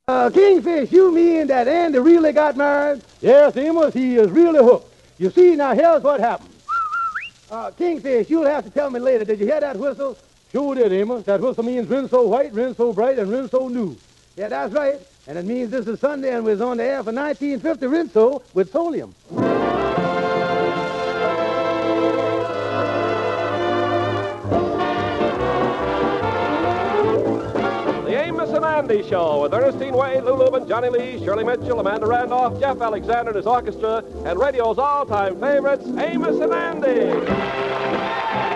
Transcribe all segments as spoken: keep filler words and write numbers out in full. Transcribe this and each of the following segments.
Uh, Kingfish, you mean that Andy really got married? Yes, Amos, he is really hooked. You see, now here's what happened. Uh, Kingfish, you'll have to tell me later. Did you hear that whistle? Sure did, Amos. That whistle means rin so white, rin so bright, and rin so new. Yeah, that's right. And it means this is Sunday and we're on the air for nineteen fifty Rinso with Solium. The Amos and Andy Show with Ernestine Wade, Lou Lubin, Johnny Lee, Shirley Mitchell, Amanda Randolph, Jeff Alexander and his orchestra, and radio's all-time favorites, Amos and Andy.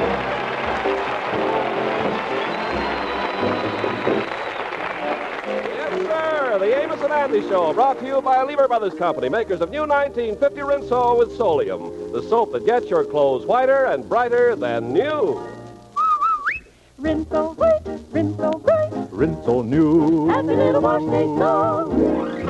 The Amos and Andy Show, brought to you by Lever Brothers Company, makers of new nineteen fifty Rinso with Solium, the soap that gets your clothes whiter and brighter than new. Rinso white, Rinso bright, Rinso new. happy little wash day song.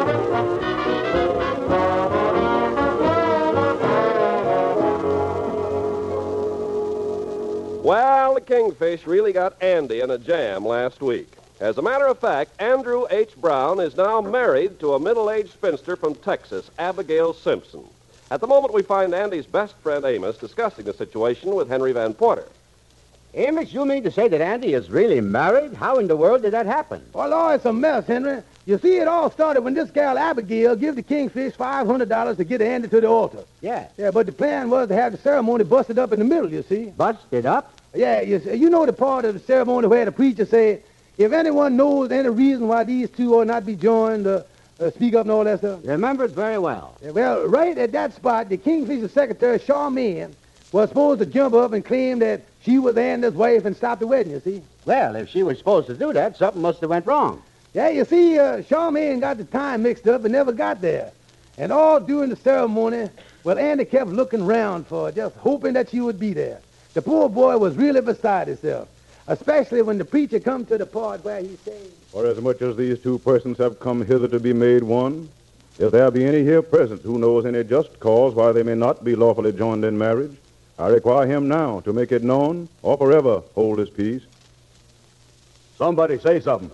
Well, the Kingfish really got Andy in a jam last week. As a matter of fact, Andrew H. Brown is now married to a middle-aged spinster from Texas, Abigail Simpson. At the moment, we find Andy's best friend, Amos, discussing the situation with Henry Van Porter. Amos, you mean to say that Andy is really married? How in the world did that happen? Well, Lord, it's a mess, Henry. You see, it all started when this gal Abigail gave the Kingfish five hundred dollars to get Andy to the altar. Yeah. Yeah, but the plan was to have the ceremony busted up in the middle, you see. Busted up? Yeah, you, see, you know the part of the ceremony where the preacher said, if anyone knows any reason why these two ought not be joined, uh, uh, speak up and all that stuff. Remember it very well. Yeah, well, right at that spot, the Kingfisher's secretary, Charmaine, was supposed to jump up and claim that she was Andy's wife and stop the wedding, you see. Well, if she was supposed to do that, something must have went wrong. Yeah, you see, uh, Charmaine got the time mixed up and never got there. And all during the ceremony, well, Andy kept looking around for her, just hoping that she would be there. The poor boy was really beside himself, especially when the preacher come to the part where he says, For as much as these two persons have come hither to be made one, if there be any here present who knows any just cause why they may not be lawfully joined in marriage, I require him now to make it known or forever hold his peace. Somebody say something.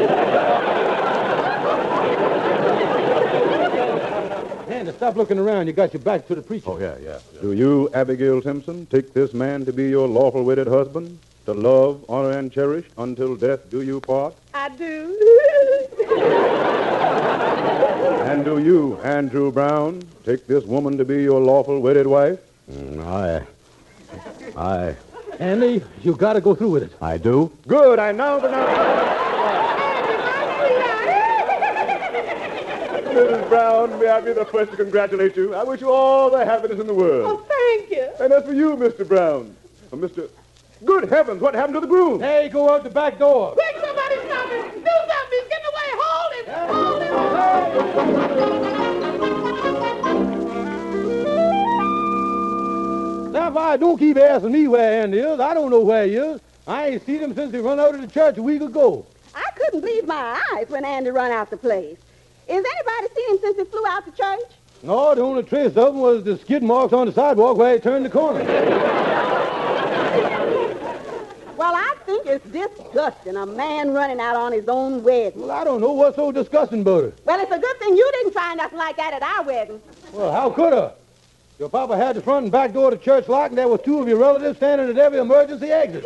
Andy, stop looking around. You got your back to the preacher. Oh, yeah, yeah. Do you, Abigail Simpson, take this man to be your lawful wedded husband, to love, honor, and cherish until death do you part? I do. And do you, Andrew Brown, take this woman to be your lawful wedded wife? Mm, I... I... Andy, you got to go through with it. I do? Good, I now pronounce... Missus Brown, may I be the first to congratulate you? I wish you all the happiness in the world. Oh, thank you. And as for you, Mister Brown, uh, Mister Good heavens, what happened to the groom? Hey, go out the back door. Quick, somebody stop him. Do something. He's getting away. Hold him. Hold him. Now, if I don't keep asking me where Andy is, I don't know where he is. I ain't seen him since he run out of the church a week ago. I couldn't believe my eyes when Andy run out the place. Is anybody seen him since he flew out the church? No, the only trace of him was the skid marks on the sidewalk where he turned the corner. Well, I think it's disgusting, a man running out on his own wedding. Well, I don't know what's so disgusting about it. Well, it's a good thing you didn't find nothing like that at our wedding. Well, how could I? Your papa had the front and back door of the church locked, and there were two of your relatives standing at every emergency exit.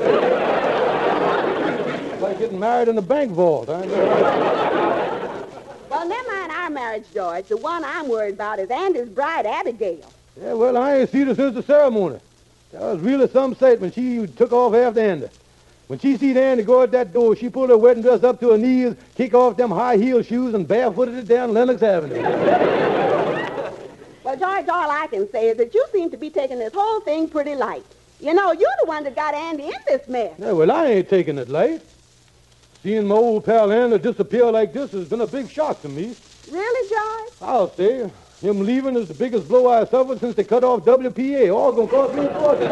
It's like getting married in the bank vault. I know. Well, never mind our marriage, George. The one I'm worried about is Andy's bride, Abigail. Yeah, well, I ain't seen her since the ceremony. That was really some sight when she took off after Andy. When she seen Andy go out that door, she pulled her wedding dress up to her knees, kick off them high-heel shoes, and barefooted it down Lenox Avenue. Well, George, all I can say is that you seem to be taking this whole thing pretty light. You know, you're the one that got Andy in this mess. Yeah, well, I ain't taking it light. Seeing my old pal Andy disappear like this has been a big shock to me. Really, George? I'll say. Him leaving is the biggest blow I suffered since they cut off W P A. All gonna cost me a fortune.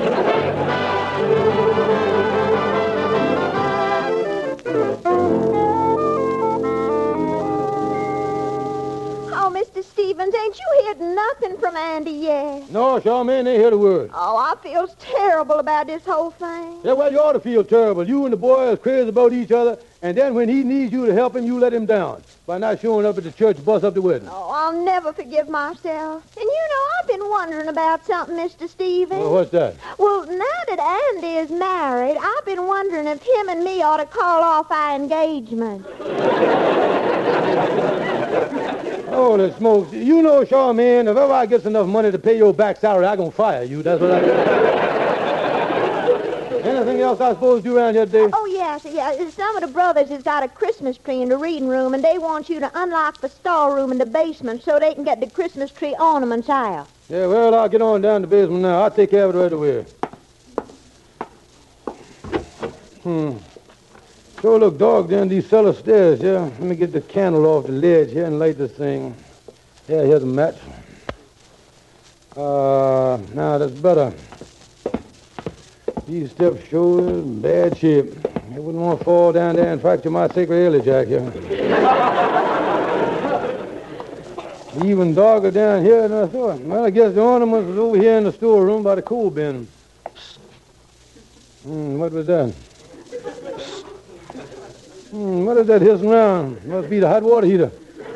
Oh, Mister Stevens, ain't you heard nothing from Andy yet? No, Charmaine ain't heard a word. Oh, I feels terrible about this whole thing. Yeah, well, you ought to feel terrible. You and the boy is crazy about each other, and then when he needs you to help him, you let him down by not showing up at the church to bust up the wedding. Oh, I'll never forgive myself. And you know, I've been wondering about something, Mister Stevens. Well, what's that? Well, now that Andy is married, I've been wondering if him and me ought to call off our engagement. Holy smokes. You know, Charmaine, if ever I gets enough money to pay your back salary, I'm going to fire you. That's what I Anything else I supposed to do around here today? Oh, yes, yeah. Some of the brothers has got a Christmas tree in the reading room, and they want you to unlock the storeroom in the basement so they can get the Christmas tree ornaments out. Yeah, well, I'll get on down to the basement now. I'll take care of it right away. Hmm. Sure look dark down these cellar stairs, yeah. Let me get the candle off the ledge here and light this thing. Yeah, here's a match. Uh, now that's better. These steps show in bad shape. I wouldn't want to fall down there and fracture my sacred jack here. Even darker down here than I thought. Well, I guess the ornaments was over here in the storeroom by the coal bin. Hmm, what was that? Hmm, what is that hissing around? Must be the hot water heater.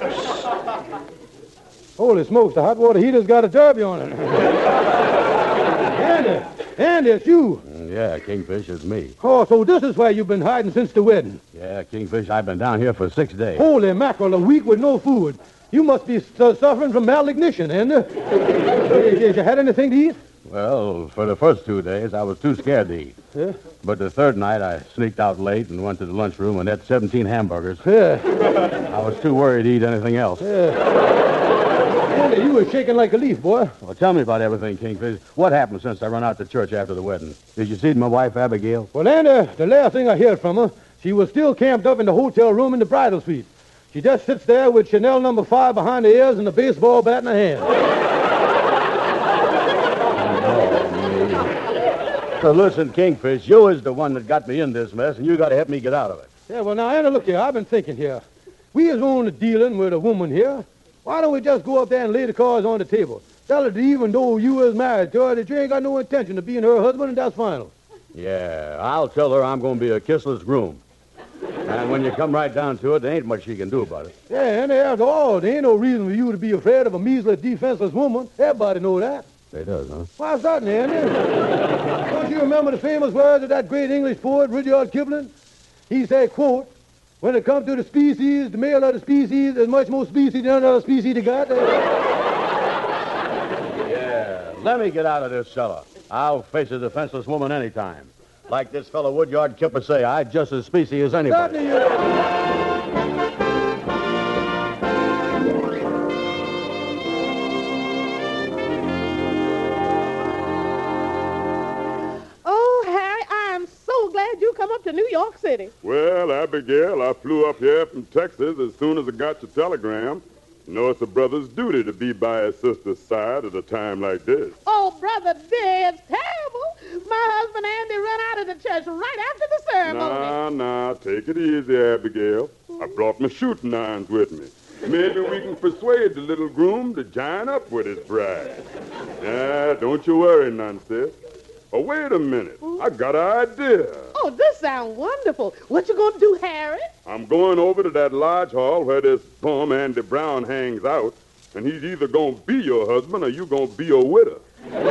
Holy smokes, the hot water heater's got a derby on it. Andy, Andy, it's you. Yeah, Kingfish, it's me. Oh, so this is where you've been hiding since the wedding. Yeah, Kingfish, I've been down here for six days. Holy mackerel, a week with no food. You must be su- suffering from malnutrition, Andy. Have you had anything to eat? Well, for the first two days, I was too scared to eat. Yeah? But the third night, I sneaked out late and went to the lunchroom and ate seventeen hamburgers. Yeah. I was too worried to eat anything else. Andy, you were shaking like a leaf, boy. Well, tell me about everything, Kingfish. What happened since I run out to church after the wedding? Did you see my wife, Abigail? Well, Andy, the last thing I heard from her, she was still camped up in the hotel room in the bridal suite. She just sits there with Chanel number five behind her ears and a baseball bat in her hand. So listen, Kingfish, you is the one that got me in this mess, and you got to help me get out of it. Yeah, well, now, Andy, look here. I've been thinking here. We is only dealing with a woman here. Why don't we just go up there and lay the cards on the table? Tell her that even though you is married to her, that you ain't got no intention of being her husband, and that's final. Yeah, I'll tell her I'm going to be a kissless groom. And when you come right down to it, there ain't much she can do about it. Yeah, and after all, there ain't no reason for you to be afraid of a measly, defenseless woman. Everybody know that. They does, huh? Why's that, Andy? Don't you remember the famous words of that great English poet, Rudyard Kipling? He said, quote, when it comes to the species, the male of the species is much more species than another species they got. Yeah, let me get out of this cellar. I'll face a defenseless woman anytime. Like this fellow Woodyard Kipper say, I just as species as anybody. Certainly you. Oh, Harry, I am so glad you come up to New York City. Well, Abigail, I flew up here from Texas as soon as I got your telegram. You know, it's a brother's duty to be by his sister's side at a time like this. Oh, brother dear, it's terrible. My husband Andy run out of the church right after the ceremony. Nah, nah, take it easy, Abigail. I brought my shooting irons with me. Maybe we can persuade the little groom to join up with his bride. Yeah, don't you worry none, sis. Oh, wait a minute. I got an idea. Oh, this sounds wonderful. What you going to do, Harry? I'm going over to that lodge hall where this bum Andy Brown hangs out, and he's either going to be your husband or you going to be a widow.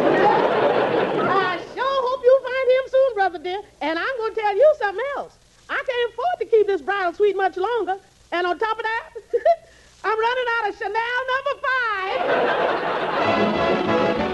I sure hope you find him soon, brother dear. And I'm going to tell you something else. I can't afford to keep this bridal suite much longer. And on top of that, I'm running out of Chanel number five.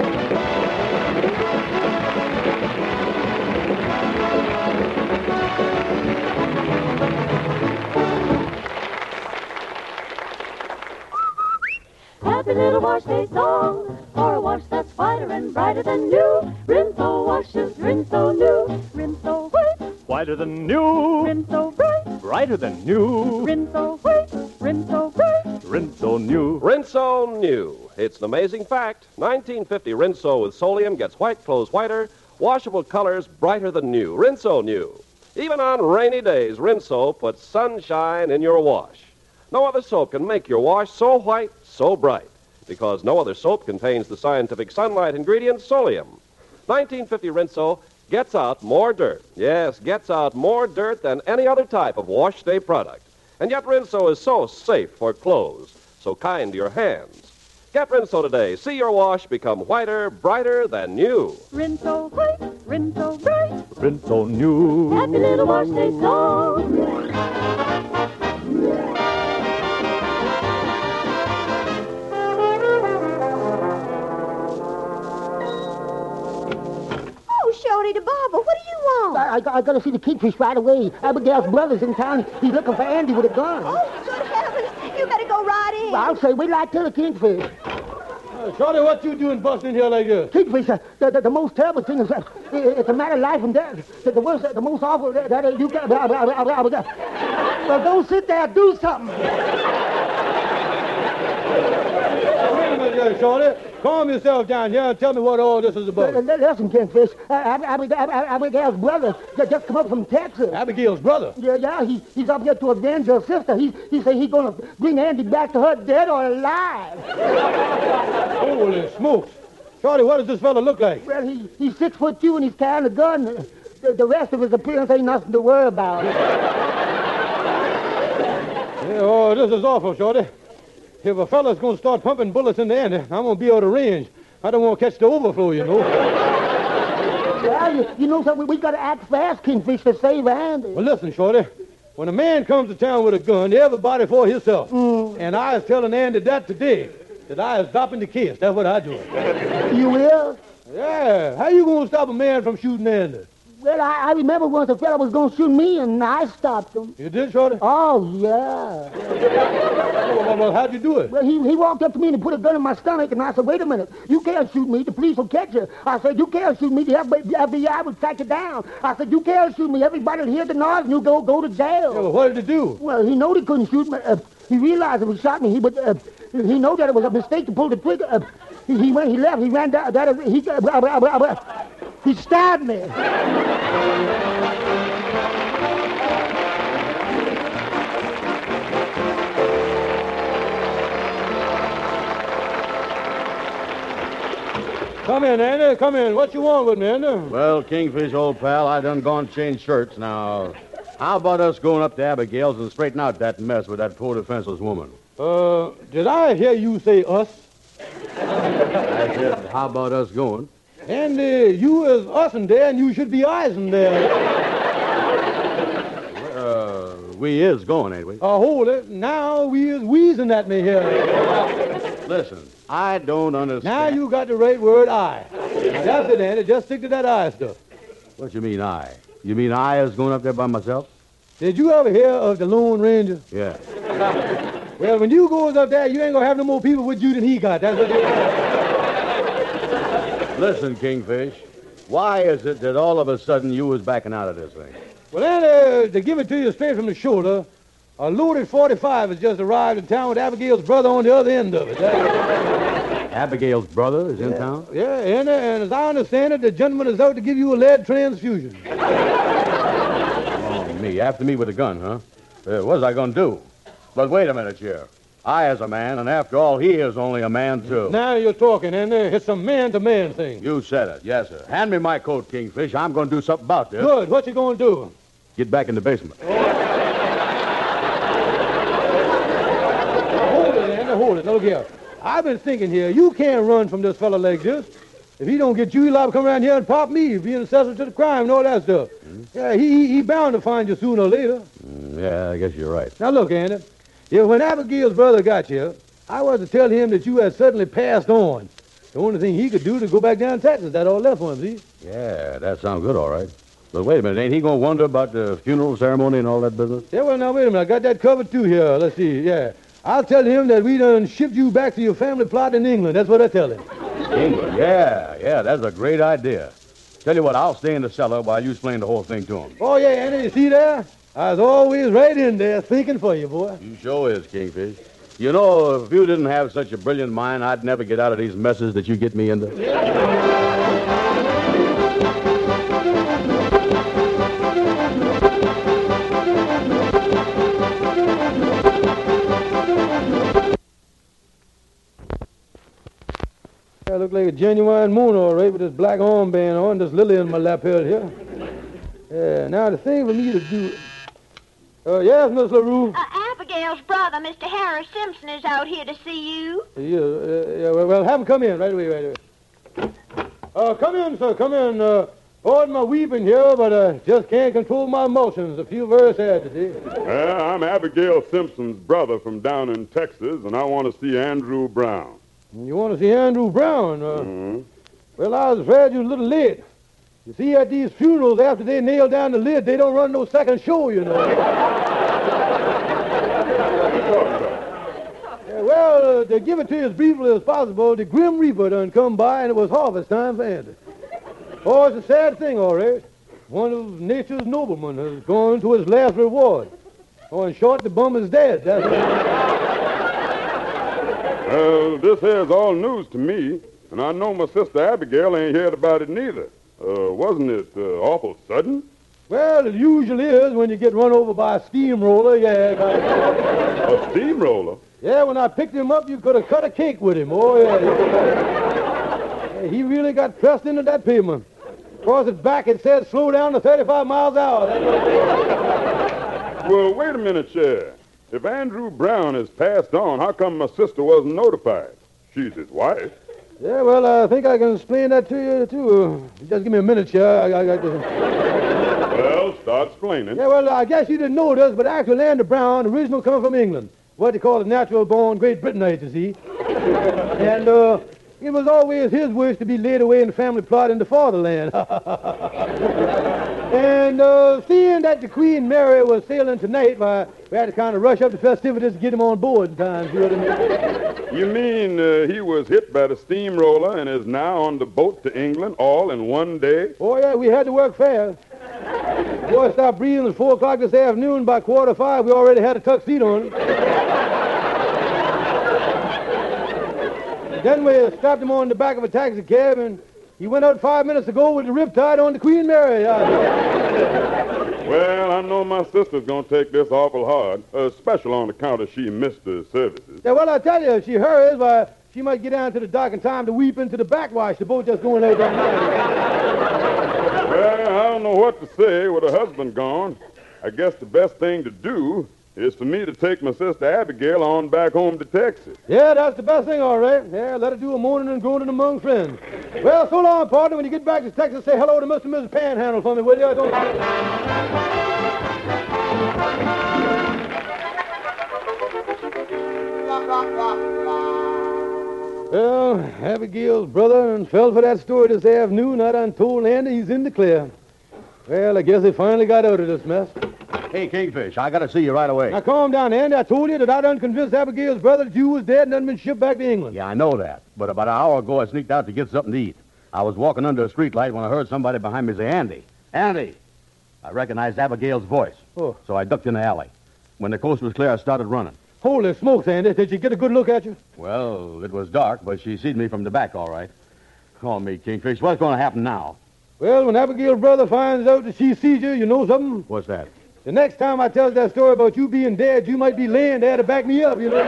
Happy little wash day song, for a wash that's whiter and brighter than new. Rinso washes, Rinso new, Rinso white, Whiter than new, Rinso bright, brighter than new, Rinso white, Rinso bright. Rinso new. Rinso New. It's an amazing fact. nineteen fifty Rinso with Solium gets white clothes whiter, washable colors brighter than new. Rinso New. Even on rainy days, Rinso puts sunshine in your wash. No other soap can make your wash so white, so bright. because no other soap contains the scientific sunlight ingredient Solium. nineteen fifty Rinso gets out more dirt. Yes, gets out more dirt than any other type of wash day product. And yet Rinso is so safe for clothes, so kind to your hands. Get Rinso today. See your wash become whiter, brighter than new. Rinso white, Rinso bright, Rinso new. happy little wash day song. Oh, Shorty the barber, what do you want? I, I, I gotta see the kingfish right away. Abigail's brother's in town. He's looking for Andy with a gun. Oh, good heavens. You better go right in. I'll say, wait till I tell the kingfish. Uh, Shorty, what you doing busting here like this? Kingfish, uh, the, the, the most terrible thing is that uh, it's a matter of life and death. The, the worst, the most awful, that, that you got. Blah, blah, blah, blah, blah. Well, don't sit there. Do something. Wait a minute here, Shorty. Calm yourself down here and tell me what all this is about. Uh, listen, Kingfish. Uh, Ab- Ab- Ab- Abigail's brother just, just come up from Texas. Abigail's brother? Yeah, yeah. He, he's up here to avenge her sister. He, he said he's gonna bring Andy back to her dead or alive. Holy smokes. Shorty, what does this fella look like? Well, he, he's six foot two and he's carrying a gun. The, the rest of his appearance ain't nothing to worry about. Yeah, oh, this is awful, Shorty. If a fella's going to start pumping bullets in the end, I'm going to be out of range. I don't want to catch the overflow, you know. Well, you, you know something? We got to act fast, Kingfish, to save Andy. Well, listen, Shorty. When a man comes to town with a gun, everybody for himself. Mm. And I is telling Andy that today, that I is dropping the case. That's what I do. You will? Yeah. How you going to stop a man from shooting Andy? Well, I, I remember once a fella was going to shoot me, and I stopped him. You did, Shorty? Oh, yeah. well, well, well, how'd you do it? Well, he, he walked up to me and he put a gun in my stomach, and I said, wait a minute. You can't shoot me. The police will catch you. I said, you can't shoot me. The F B I will track you down. I said, you can't shoot me. Everybody will hear the noise, and you'll go, go to jail. Yeah, well, what did he do? Well, he know he couldn't shoot me. Uh, he realized if he shot me, he would... Uh, he know that it was a mistake to pull the trigger. Uh, he, he went, he left, he ran down... That, he, uh, uh, uh, uh, he stabbed me. Come in, Andy. Come in. What you want with me, Andy? Well, Kingfish, old pal, I done gone change shirts now. How about us going up to Abigail's and straighten out that mess with that poor defenseless woman? Uh, did I hear you say us? I said, how about us going? Andy, you is us in there, and you should be eyes in there. Uh, we is going, ain't we? Uh, hold it. Now we is wheezing at me here. Listen, I don't understand. Now you got the right word, I. That's it, Andy. Just stick to that I stuff. What you mean, I? You mean I is going up there by myself? Did you ever hear of the Lone Ranger? Yeah. Well, when you goes up there, you ain't gonna have no more people with you than he got. That's what it Listen, Kingfish, why is it that all of a sudden you was backing out of this thing? Well, Andy, to give it to you straight from the shoulder, a loaded forty-five has just arrived in town with Abigail's brother on the other end of it. Abigail's brother is in yeah. town? Yeah, Andy, and as I understand it, the gentleman is out to give you a lead transfusion. Oh, me. After me with a gun, huh? Uh, what was I going to do? But wait a minute here. I is a man, and after all, he is only a man, too. Now you're talking, Andy. It's a man-to-man thing. You said it. Yes, sir. Hand me my coat, Kingfish. I'm going to do something about this. Good. What you going to do? Get back in the basement. Oh. Hold it, Andy. Hold it. Look here. I've been thinking here, you can't run from this fella like this. If he don't get you, he'll liable to come around here and pop me, being accessory to the crime and all that stuff. Mm-hmm. Yeah, he, he he bound to find you sooner or later. Mm, yeah, I guess you're right. Now look, Andy, if when Abigail's brother got you, I was to tell him that you had suddenly passed on. The only thing he could do to go back down to Texas. That all left for him, see? Yeah, that sounds good, all right. But wait a minute, ain't he going to wonder about the funeral ceremony and all that business? Yeah, well, now, wait a minute. I got that covered, too, here. Let's see, yeah. I'll tell him that we done shipped you back to your family plot in England. That's what I tell him. England? Yeah, yeah, that's a great idea. Tell you what, I'll stay in the cellar while you explain the whole thing to him. Oh, yeah, Andy, you see there? I was always right in there thinking for you, boy. You sure is, Kingfish. You know, if you didn't have such a brilliant mind, I'd never get out of these messes that you get me into. look like a genuine moon, all right, with this black armband on, this lily in my lapel here. Yeah, now the thing for me to do... Uh, yes, Miss LaRue? Uh, Abigail's brother, Mister Harry Simpson, is out here to see you. Yeah, uh, yeah well, well, have him come in right away, right away. Uh, come in, sir, come in. Uh, pardon my weeping here, but I uh, just can't control my emotions. I feel very sad today. Well, I'm Abigail Simpson's brother from down in Texas, and I want to see Andrew Brown. You want to see Andrew Brown? Uh, Mm-hmm. Well, I was afraid you were a little late. You see, at these funerals, after they nail down the lid, they don't run no second show, you know. Yeah, well, uh, to give it to you as briefly as possible, the Grim Reaper done come by, and it was harvest time for Andy. Oh, it's a sad thing, all right. One of nature's noblemen has gone to his last reward. Oh, in short, the bum is dead. That's Well, this here's all news to me, and I know my sister Abigail ain't heard about it neither. Uh, wasn't it uh, awful sudden? Well, it usually is when you get run over by a steamroller, yeah. A steamroller? Yeah, when I picked him up, you could have cut a cake with him. Oh, yeah. Yeah, he really got pressed into that pavement. Across his back, it said, slow down to thirty-five miles an hour. Well, wait a minute, Sheriff. If Andrew Brown has passed on, how come my sister wasn't notified? She's his wife. Yeah, well, I think I can explain that to you, too. Just give me a minute, Sheriff. I, I got to... Well, start explaining. Yeah, well, I guess you didn't know this, but actually Andrew Brown, original come from England. What they call a natural-born Great Britanite, you see. And, uh... it was always his wish to be laid away in the family plot in the fatherland. And uh, seeing that the Queen Mary was sailing tonight, why, we had to kind of rush up the festivities to get him on board in time. See what I mean? You mean uh, he was hit by the steamroller and is now on the boat to England all in one day? Oh, yeah, we had to work fast. Boy stopped breathing at four o'clock this afternoon. By quarter five, we already had a tuxedo on. Then we strapped him on the back of a taxi cab, and he went out five minutes ago with the riptide on the Queen Mary. Well, I know my sister's going to take this awful hard, uh, special on account of she missed the services. Yeah, well, I tell you, if she hurries, why, she might get down to the dock in time to weep into the backwash. The boat just going out that night. Well, I don't know what to say with her husband gone. I guess the best thing to do is for me to take my sister Abigail on back home to Texas. Yeah, that's the best thing, all right. Yeah, let her do a mourning and groaning among friends. Well, so long, partner. When you get back to Texas, say hello to Mister and Missus Panhandle for me, will you? Don't... Well, Abigail's brother and fell for that story this afternoon. I done told Andy he's in the clear. Well, I guess they finally got out of this mess. Hey, Kingfish, I got to see you right away. Now, calm down, Andy. I told you that I done convinced Abigail's brother that you was dead and done been shipped back to England. Yeah, I know that. But about an hour ago, I sneaked out to get something to eat. I was walking under a streetlight when I heard somebody behind me say, Andy, Andy. I recognized Abigail's voice. Oh. So I ducked in the alley. When the coast was clear, I started running. Holy smokes, Andy. Did you get a good look at you? Well, it was dark, but she seed me from the back, all right. Call me, Kingfish. What's going to happen now? Well, when Abigail's brother finds out that she sees you, you know something? What's that? The next time I tell that story about you being dead, you might be laying there to back me up, you know?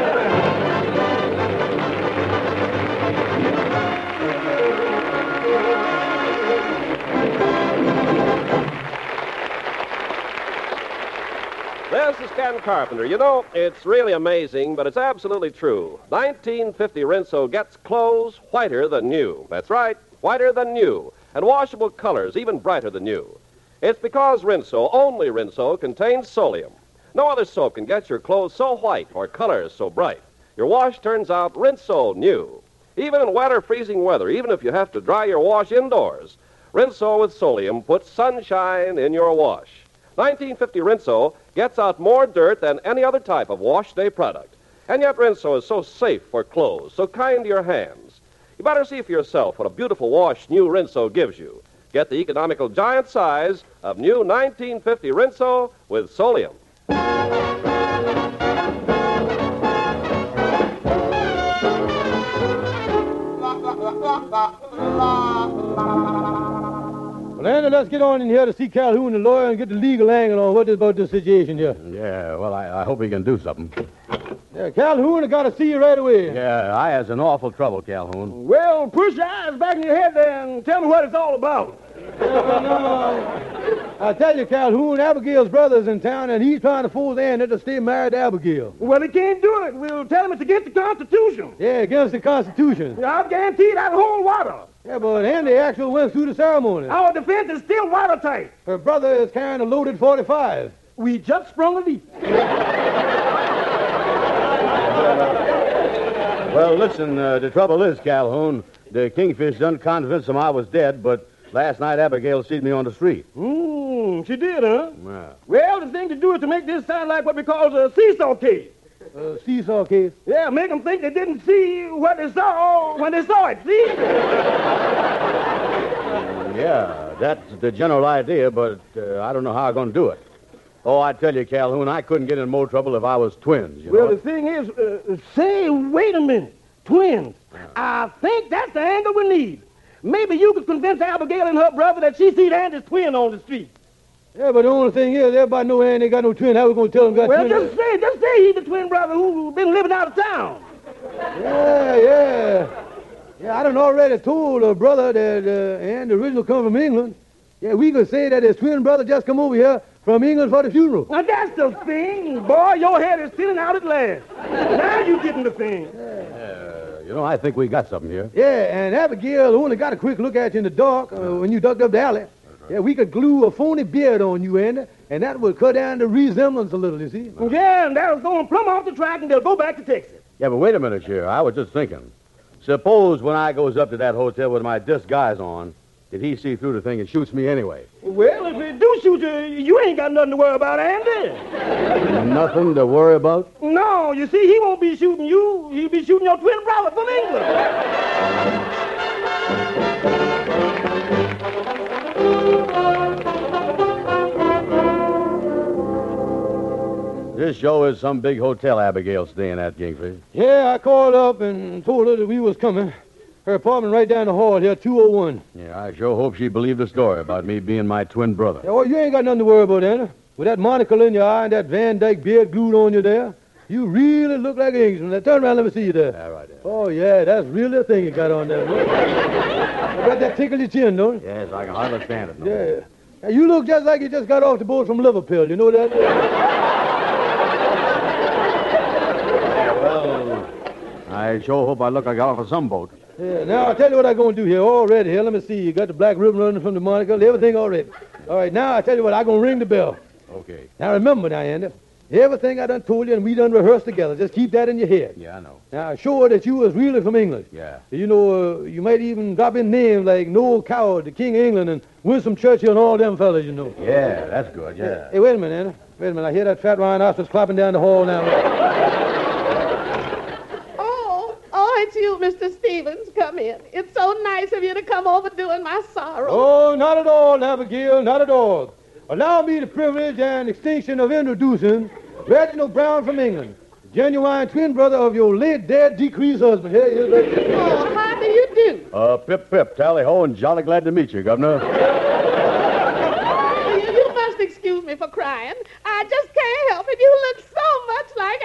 This is Ken Carpenter. You know, it's really amazing, but it's absolutely true. nineteen fifty Rinso gets clothes whiter than new. That's right, whiter than new. And washable colors even brighter than new. It's because Rinso, only Rinso, contains Solium. No other soap can get your clothes so white or colors so bright. Your wash turns out Rinso new. Even in wet or freezing weather, even if you have to dry your wash indoors, Rinso with Solium puts sunshine in your wash. nineteen fifty Rinso gets out more dirt than any other type of wash day product. And yet Rinso is so safe for clothes, so kind to your hands. You better see for yourself what a beautiful wash new Rinso gives you. Get the economical giant size of new nineteen fifty Rinso with Solium. Well, Andy, let's get on in here to see Calhoun, the lawyer, and get the legal angle on what is about this situation here. Yeah, well, I, I hope he can do something. Yeah, Calhoun, I got to see you right away. Yeah, I has an awful trouble, Calhoun. Well, push your eyes back in your head there and tell me what it's all about. no. I tell you, Calhoun, Abigail's brother's in town, and he's trying to force Andy to stay married to Abigail. Well, he can't do it. We'll tell him it's against the Constitution. Yeah, against the Constitution. Yeah, I'll guarantee that whole water. Yeah, but Andy actually went through the ceremony. Our defense is still watertight. Her brother is carrying a loaded forty-five. We just sprung a leak. Well, listen, uh, the trouble is, Calhoun, the Kingfish done convinced him I was dead, but last night Abigail seen me on the street. Hmm, she did, huh? Yeah. Well, the thing to do is to make this sound like what we call a seesaw case. Uh, seesaw case? Yeah, make them think they didn't see what they saw when they saw it, see? Yeah, that's the general idea, but uh, I don't know how I'm going to do it. Oh, I tell you, Calhoun, I couldn't get in more trouble if I was twins, you well, know? the thing is, uh, say, wait a minute. Twins. I think that's the angle we need. Maybe you could convince Abigail and her brother that she seen Andy's twin on the street. Yeah, but the only thing is, everybody know Andy ain't got no twin. How we going to tell him got well, twin? Well, just say, just say he's the twin brother who's been living out of town. Yeah, yeah. Yeah, I done already told her brother that uh, Andy originally come from England. Yeah, we could say that his twin brother just come over here from England for the funeral. Now, that's the thing. Boy, your head is thinning out at last. Now you getting the thing. Uh, you know, I think we got something here. Yeah, and Abigail only got a quick look at you in the dark uh, when you ducked up the alley. Yeah, we could glue a phony beard on you, Andy, and that would cut down the resemblance a little, you see. Yeah, and that'll throw them plumb off the track, and they'll go back to Texas. Yeah, but wait a minute, Sheriff. I was just thinking. Suppose when I goes up to that hotel with my disguise on, did he see through the thing and shoots me anyway? Well, if he do shoot you, you ain't got nothing to worry about, Andy. Nothing to worry about? No, you see, he won't be shooting you. He'll be shooting your twin brother from England. This show is some big hotel Abigail's staying at, Kingfish. Yeah, I called up and told her that we was coming. Her apartment right down the hall here, two oh one. Yeah, I sure hope she believed the story about me being my twin brother. Yeah, well, you ain't got nothing to worry about, Anna. With that monocle in your eye and that Van Dyke beard glued on you there, you really look like an Englishman. Now, turn around, let me see you there. Yeah, right there. Oh, yeah, that's really a thing you got on there. I bet that tickle your chin, don't it? Yes, I can hardly stand it. No. Yeah. Now, you look just like you just got off the boat from Liverpool. You know that? Well, I sure hope I look like I got off of some boat. Yeah, now I'll tell you what I'm going to do here. All ready here. Let me see. You got the black ribbon running from the monocle, everything all ready. All right, now I'll tell you what. I'm going to ring the bell. Okay. Now remember now, Andy, everything I done told you and we done rehearsed together. Just keep that in your head. Yeah, I know. Now, show her that you was really from England. Yeah. You know, uh, you might even drop in names like Noel Coward, the King of England, and Winston Churchill and all them fellas, you know. Yeah, that's good, yeah. Hey, wait a minute, Andy. Wait a minute. I hear that fat rhinoceros clapping down the hall now. Oh, it's you, Mister Stevens. Come in. It's so nice of you to come over doing my sorrow. Oh, not at all, Abigail, not at all. Allow me the privilege and distinction of introducing Reginald Brown from England, genuine twin brother of your late dead decreased husband. Here he is, right? Oh, how do you do? Uh, pip, pip, tally-ho, and jolly glad to meet you, Governor. you, you must excuse me for crying. I just can't help it. You look so much like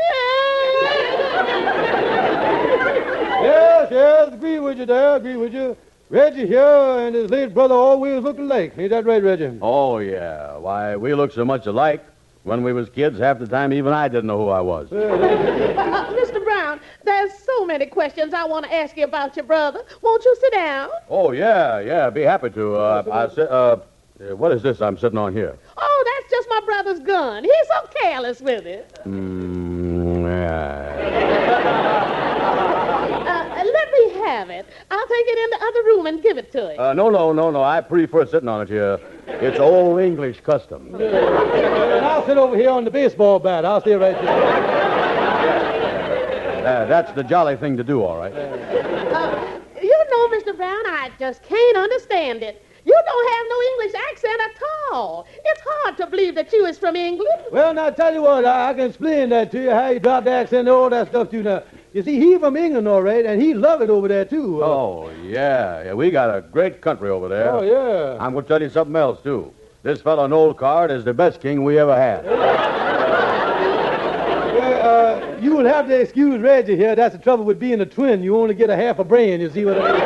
Andy. Yes, yes, agree with you there, agree with you. Reggie here and his late brother always looked alike. Ain't that right, Reggie? Oh, yeah. Why, we look so much alike. When we was kids, half the time even I didn't know who I was. Uh, Mister Brown, there's so many questions I want to ask you about your brother. Won't you sit down? Oh, yeah, yeah, be happy to. Uh, I sit, uh, uh, what is this I'm sitting on here? Oh, that's just my brother's gun. He's so careless with it. Mm, yeah. Uh, let me have it. I'll take it in the other room and give it to him. Uh, no, no, no, no. I prefer sitting on it here. It's old English custom. And I'll sit over here on the baseball bat. I'll stay right there. Uh, that's the jolly thing to do, all right. Uh, you know, Mister Brown, I just can't understand it. You don't have no English accent at all. It's hard to believe that you is from England. Well, now, tell you what, I, I can explain that to you, how you dropped the accent and all that stuff, too. Now, you see, he from England, all right, and he love it over there, too. Uh, Oh, yeah. Yeah, we got a great country over there. Oh, yeah. I'm going to tell you something else, too. This fellow Noel Card is the best king we ever had. Yeah, uh, you will have to excuse Reggie here. That's the trouble with being a twin. You only get a half a brain, you see what I mean?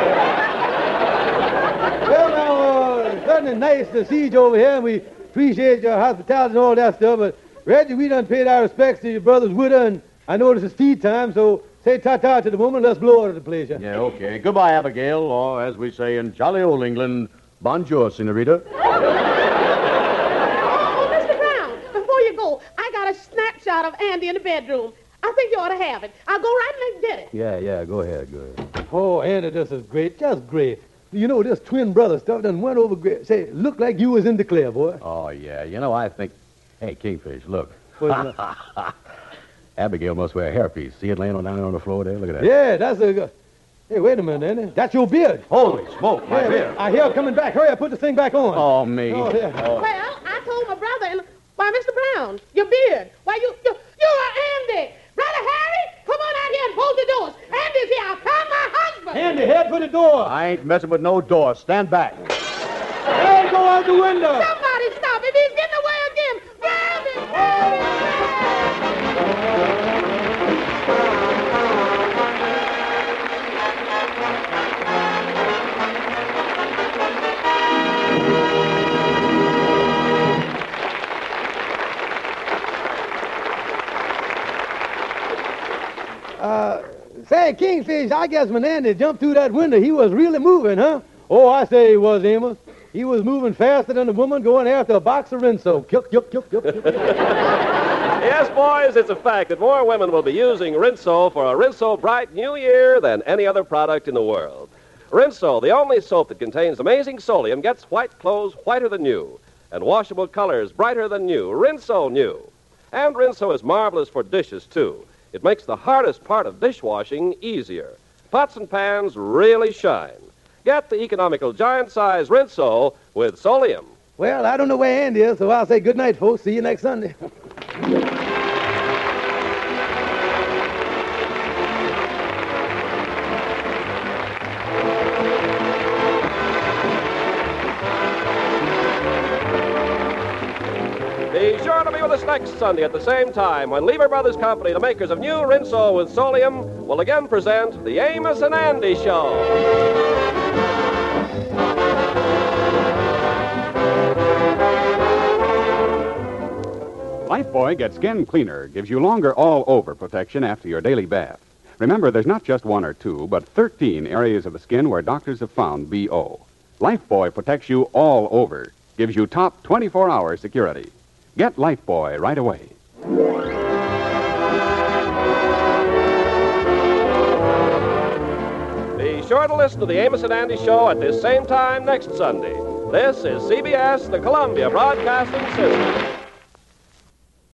Well, now, uh, it's certainly nice to see you over here, and we appreciate your hospitality and all that stuff, but Reggie, we done paid our respects to your brother's widow, and I notice it's tea time, so say ta-ta to the woman. Let's blow her to the place. Yeah, yeah okay. Goodbye, Abigail, or as we say in jolly old England, bonjour, senorita. Oh, Mister Brown, before you go, I got a snapshot of Andy in the bedroom. I think you ought to have it. I'll go right in and get it. Yeah, yeah, go ahead, go ahead. Oh, Andy, this is great, just great. You know, this twin brother stuff done went over great. Say, look like you was in the clear, boy. Oh, yeah. You know, I think... Hey, Kingfish, look. Abigail must wear a hairpiece. See it laying on down there on the floor there? Look at that. Yeah, that's a... Hey, wait a minute, Andy. That's your beard. Holy smoke, my yeah, beard. I hear it coming back. Hurry up, put the thing back on. Oh, me. Oh, yeah. Oh. Well, I told my brother, and why, Mister Brown, your beard. Why, you, you, you are Andy. Brother Harry, come on out here and bolt the doors. Andy's here. I found my husband. Andy, head for the door. I ain't messing with no door. Stand back. Hey, go out the window. Somebody stop him. He's getting away again. Grab him. Grab him. Uh, say, Kingfish, I guess when Andy jumped through that window, he was really moving, huh? Oh, I say he was, Amos. He was moving faster than a woman going after a box of Rinso. Kyuk, kyuk, kyuk, kyuk, kyuk. Yes, boys, it's a fact that more women will be using Rinso for a Rinso Bright New Year than any other product in the world. Rinso, the only soap that contains amazing solium, gets white clothes whiter than new and washable colors brighter than new. Rinso New. And Rinso is marvelous for dishes, too. It makes the hardest part of dishwashing easier. Pots and pans really shine. Get the economical giant-size Rinso with Solium. Well, I don't know where Andy is, so I'll say good night, folks. See you next Sunday. Be sure to be with us next Sunday at the same time when Lever Brothers Company, the makers of new Rinso with Solium, will again present the Amos and Andy Show. Lifebuoy Get Skin Cleaner gives you longer all-over protection after your daily bath. Remember, there's not just one or two, but thirteen areas of the skin where doctors have found B O. Lifebuoy protects you all over, gives you top twenty-four hour security. Get Lifebuoy right away. Be sure to listen to the Amos and Andy Show at this same time next Sunday. This is C B S, the Columbia Broadcasting System.